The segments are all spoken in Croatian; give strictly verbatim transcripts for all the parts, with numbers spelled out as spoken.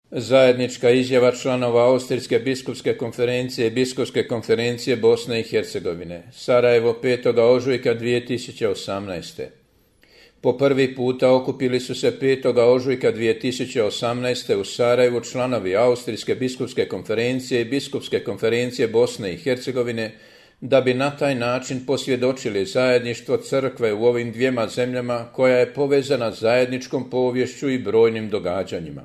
Zajednička izjava članova Austrijske biskupske konferencije i Biskupske konferencije Bosne i Hercegovine. Sarajevo, petog ožujka dvije tisuće osamnaeste. Po prvi puta okupili su se petog ožujka dvije tisuće osamnaeste. u Sarajevu članovi Austrijske biskupske konferencije i Biskupske konferencije Bosne i Hercegovine da bi na taj način posvjedočili zajedništvo crkve u ovim dvijema zemljama koja je povezana zajedničkom poviješću i brojnim događanjima.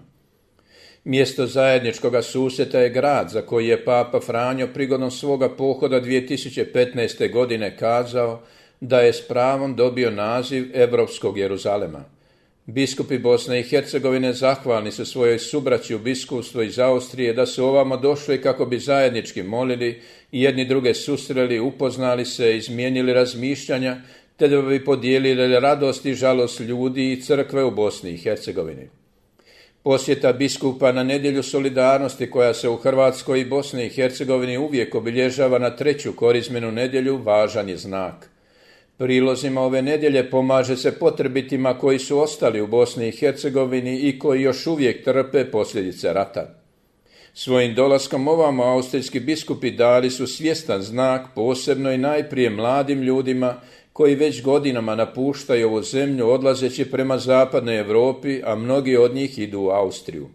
Mjesto zajedničkoga susjeta je grad za koji je Papa Franjo prigodom svoga pohoda dvije tisuće petnaeste. godine kazao da je s pravom dobio naziv Europskog Jeruzalema. Biskupi Bosne i Hercegovine zahvalni su svojoj subraći u biskupstvu iz Austrije da su ovamo došli kako bi zajednički molili i jedni druge susreli, upoznali se, izmijenili razmišljanja, te da bi podijelili radost i žalost ljudi i crkve u Bosni i Hercegovini. Posjeta biskupa na nedjelju solidarnosti koja se u Hrvatskoj i Bosni i Hercegovini uvijek obilježava na treću korizmenu nedjelju važan je znak. Prilozima ove nedjelje pomaže se potrebitima koji su ostali u Bosni i Hercegovini i koji još uvijek trpe posljedice rata. Svojim dolaskom ovamo austrijski biskupi dali su svjestan znak posebno i najprije mladim ljudima koji već godinama napuštaju ovu zemlju odlazeći prema zapadnoj Europi, a mnogi od njih idu u Austriju.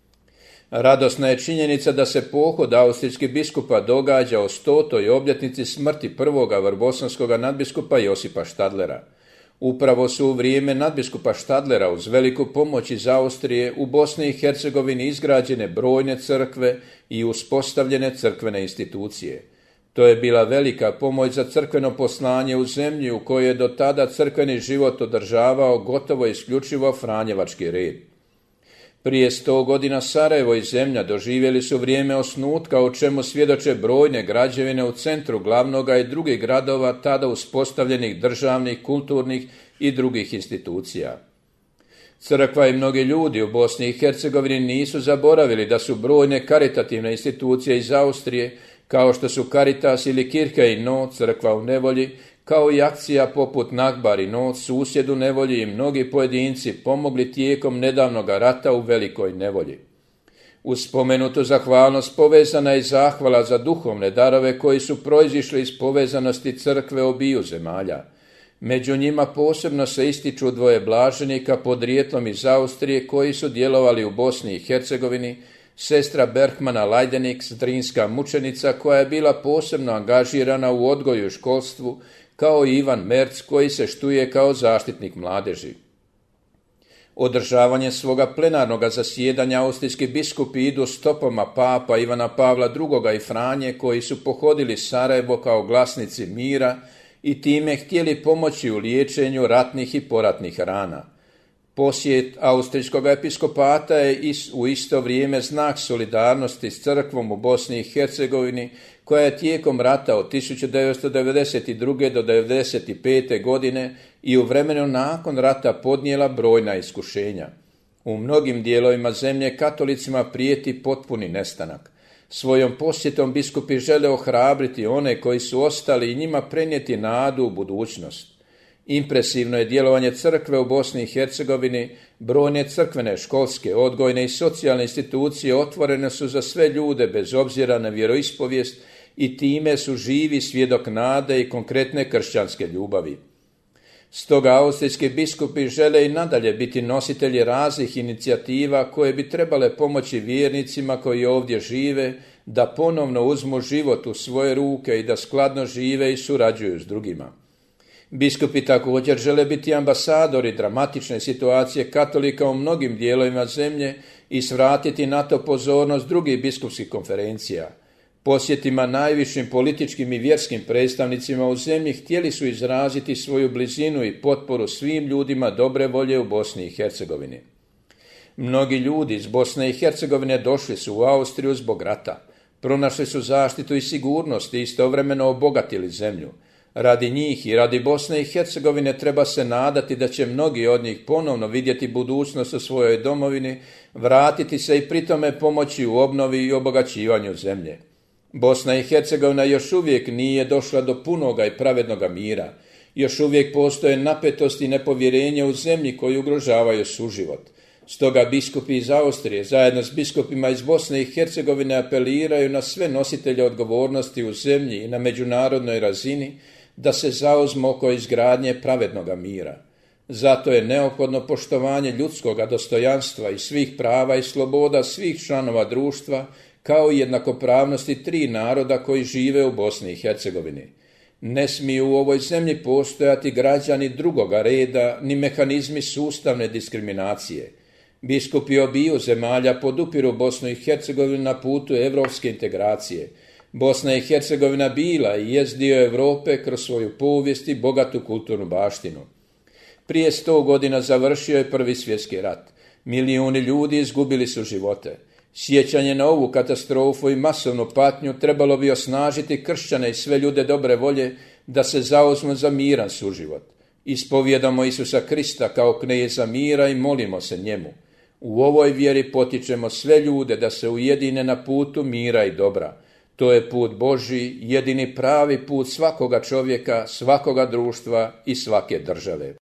Radosna je činjenica da se pohod austrijskih biskupa događa o stotoj obljetnici smrti prvoga vrbosanskog nadbiskupa Josipa Štadlera. Upravo su u vrijeme nadbiskupa Štadlera uz veliku pomoć iz Austrije u Bosni i Hercegovini izgrađene brojne crkve i uspostavljene crkvene institucije. To je bila velika pomoć za crkveno poslanje u zemlji u kojoj je do tada crkveni život održavao gotovo isključivo franjevački red. Prije sto godina Sarajevo i zemlja doživjeli su vrijeme osnutka, o čemu svjedoče brojne građevine u centru glavnoga i drugih gradova tada uspostavljenih državnih, kulturnih i drugih institucija. Crkva i mnogi ljudi u Bosni i Hercegovini nisu zaboravili da su brojne karitativne institucije iz Austrije, kao što su Caritas ili Kirke i Not, crkva u nevolji, kao i akcija poput Nakbar i Not, susjed u nevolji i mnogi pojedinci pomogli tijekom nedavnog rata u velikoj nevolji. Uz spomenutu zahvalnost povezana je zahvala za duhovne darove koji su proizišli iz povezanosti crkve obiju zemalja. Među njima posebno se ističu dvoje blaženika podrijetlom iz Austrije koji su djelovali u Bosni i Hercegovini, sestra Berkmana Lajdenik, drinska mučenica koja je bila posebno angažirana u odgoju i školstvu, kao i Ivan Merc koji se štuje kao zaštitnik mladeži. Održavanje svoga plenarnog zasjedanja austrijski biskupi idu stopama papa Ivana Pavla drugoga i Franje koji su pohodili Sarajevo kao glasnici mira i time htjeli pomoći u liječenju ratnih i poratnih rana. Posjet austrijskog episkopata je u isto vrijeme znak solidarnosti s crkvom u Bosni i Hercegovini koja je tijekom rata od tisuću devetsto devedeset druge. do devedeset pete. godine i u vremenu nakon rata podnijela brojna iskušenja. U mnogim dijelovima zemlje katolicima prijeti potpuni nestanak. Svojom posjetom biskupi žele ohrabriti one koji su ostali i njima prenijeti nadu u budućnost. Impresivno je djelovanje crkve u Bosni i Hercegovini, brojne crkvene, školske, odgojne i socijalne institucije otvorene su za sve ljude bez obzira na vjeroispovijest i time su živi svjedok nade i konkretne kršćanske ljubavi. Stoga austrijski biskupi žele i nadalje biti nositelji raznih inicijativa koje bi trebale pomoći vjernicima koji ovdje žive da ponovno uzmu život u svoje ruke i da skladno žive i surađuju s drugima. Biskupi također žele biti ambasadori dramatične situacije katolika u mnogim dijelovima zemlje i svratiti na to pozornost drugih biskupskih konferencija. Posjetima najvišim političkim i vjerskim predstavnicima u zemlji htjeli su izraziti svoju blizinu i potporu svim ljudima dobre volje u Bosni i Hercegovini. Mnogi ljudi iz Bosne i Hercegovine došli su u Austriju zbog rata. Pronašli su zaštitu i sigurnost i istovremeno obogatili zemlju. Radi njih i radi Bosne i Hercegovine treba se nadati da će mnogi od njih ponovno vidjeti budućnost u svojoj domovini, vratiti se i pritome pomoći u obnovi i obogaćivanju zemlje. Bosna i Hercegovina još uvijek nije došla do punoga i pravednoga mira. Još uvijek postoje napetost i nepovjerenje u zemlji koji ugrožavaju suživot. Stoga biskupi iz Austrije zajedno s biskupima iz Bosne i Hercegovine apeliraju na sve nositelje odgovornosti u zemlji i na međunarodnoj razini da se zauzmu oko izgradnje pravednoga mira. Zato je neophodno poštovanje ljudskoga dostojanstva i svih prava i sloboda svih članova društva, kao i jednakopravnosti tri naroda koji žive u Bosni i Hercegovini. Ne smiju u ovoj zemlji postojati građani drugoga reda ni mehanizmi sustavne diskriminacije. Biskupi obiju zemalja podupiru Bosnu i Hercegovinu na putu evropske integracije. Bosna i Hercegovina bila i jest dio Europe kroz svoju povijest i bogatu kulturnu baštinu. Prije sto godina završio je Prvi svjetski rat. Milijuni ljudi izgubili su živote. Sjećanje na ovu katastrofu i masovnu patnju trebalo bi osnažiti kršćane i sve ljude dobre volje da se zauzmu za miran suživot. Ispovjedamo Isusa Krista kao kneza mira i molimo se njemu. U ovoj vjeri potičemo sve ljude da se ujedine na putu mira i dobra. To je put Božji, jedini pravi put svakoga čovjeka, svakoga društva i svake države.